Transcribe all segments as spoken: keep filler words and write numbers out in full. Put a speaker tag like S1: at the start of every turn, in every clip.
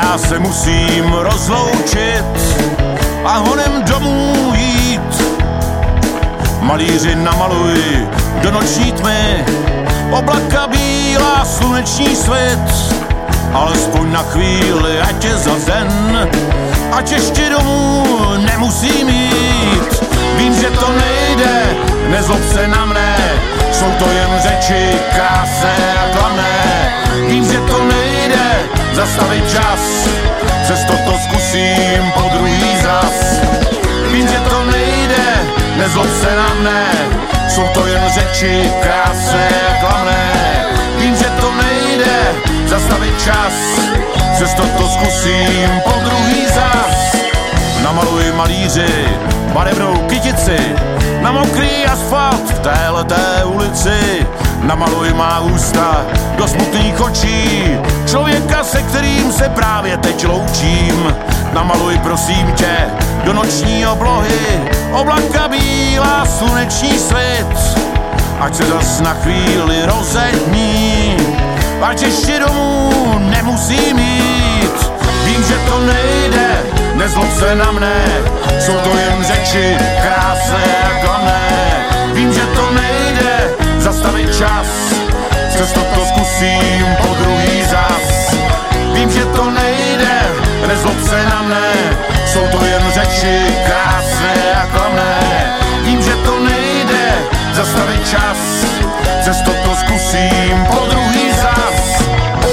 S1: já se musím rozloučit a honem domů jít. Malíři namaluj do noční tmy oblaka bílá sluneční svit, alespoň na chvíli, ať je za den, ať ještě domů nemusím jít. Vím, že to nejde, nezlob se na mne, jsou to jen řeči krásné a klamné. Vím, že to nejde zastavit čas, přesto to zkusím po druhý zas. Vím, že to nejde, nezlob se na mne, jsou to jen řeči krásné a klamné. Vím, že to nejde zastavit čas, přesto to zkusím po druhý zas. Namaluj malíři barevnou kytici na mokrý asfalt v téhleté ulici. Namaluj má ústa do smutných očí člověka, se kterým se právě teď loučím. Namaluj prosím tě do noční oblohy oblaka bílá sluneční svit, ať se zas na chvíli rozední, ať ještě domů nemusím jít. Vím, že to nejde, nezlob se na mne, jsou to jen řeči krásné a klamné. Vím, že to nejde zastavit čas, přesto to zkusím po druhý zas. Vím, že to nejde, nezlob se na mne, jsou to jen řeči krásné a klamné. Vím, že to nejde zastavit čas, přesto to zkusím po druhý zas.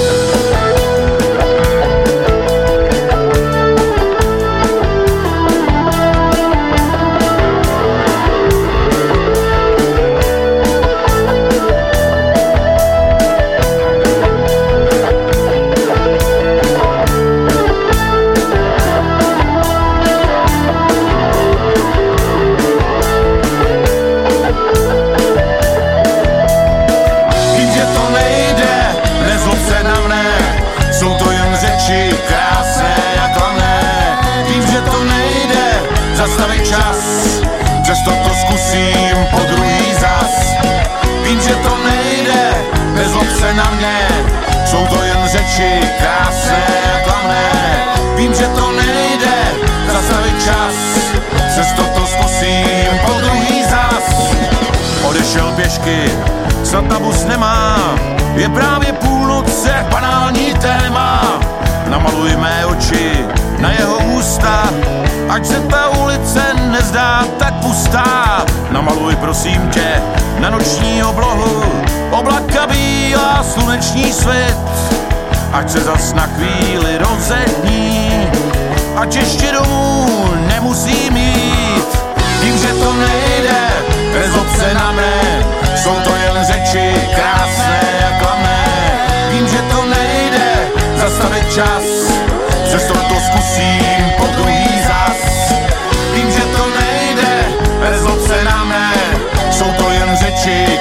S1: Zastavit čas, přesto to zkusím po druhý zas. Vím, že to nejde, nezlob se na mě, jsou to jen řeči krásné a klamné. Vím, že to nejde, zastavit čas, přesto to zkusím po druhý zas. Odešel pěšky, snad na bus nemá, je právě půlnoc, jak banální téma. Namaluj mé oči na jeho ústa, ať se ta ulice nezdá tak pustá. Namaluj prosím tě na noční oblohu oblaka bílá sluneční svit, ať se zas na chvíli rozední, ať ještě domů nemusím jít. Vím, že to nejde, nezlob se na mne, jsou to jen řeči krásné a klamné. Vím, že to nejde zastavit čas, přesto to zkusím po druhý zas. Vím, že to nejde, nezlob se na mne, jsou to jen řeči